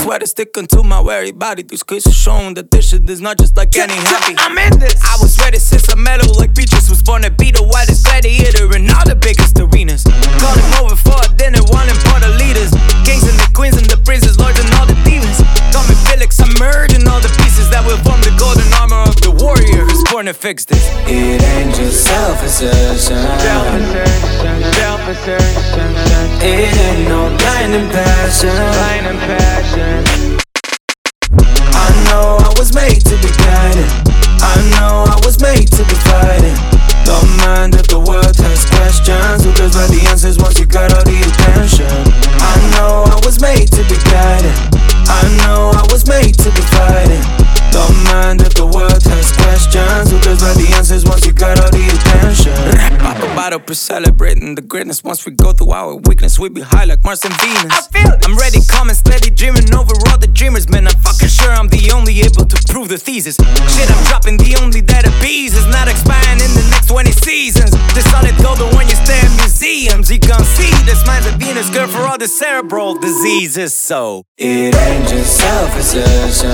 swear to stick unto my weary body. These cases showing that this shit is not just like any hobby. I'm in this. I was ready since I met her like Beatrice. Was born to be the wildest gladiator in all the biggest arenas. Calling over for a dinner, wanting for the leaders. Kings and the queens and the princes, lords and all the demons. Call me Felix, I'm merging all the pieces that will form the golden armor of the warrior who's born to fix this. It ain't just self-assertion. It ain't no blinding passion. I know I was made to be guided. I know I was made to be fighting. Don't mind if the world has questions. Who cares about the answers once you got all the attention? I know I was made to be guided. I know I was made to be fighting. Don't mind if the world has questions. Who cares about the answers once you got all the attention? Pop a bottle for celebrating the greatness. Once we go through our weakness, we be high like Mars and Venus. I feel this. I'm ready, calm and steady, dreaming over all the dreamers. Man, I'm fucking sure I'm the only able to prove the thesis. Shit, I'm dropping the only that appease is not expiring in the next 20 seasons. This solid golden when you stay in museums. You gon' see this mind's a Venus girl for all the cerebral diseases. So it ain't just self-assertion.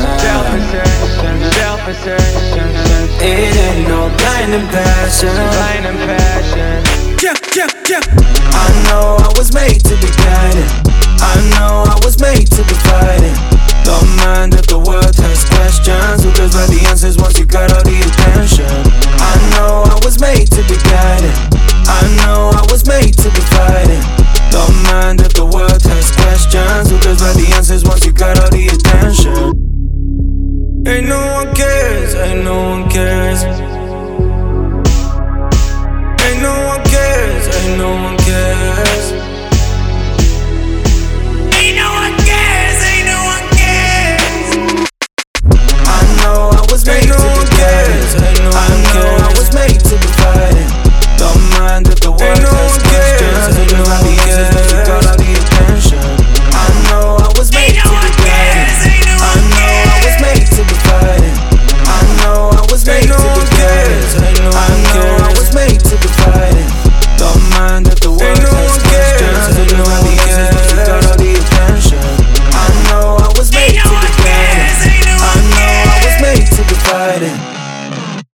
It ain't no blinding passion. I know I was made to be guided.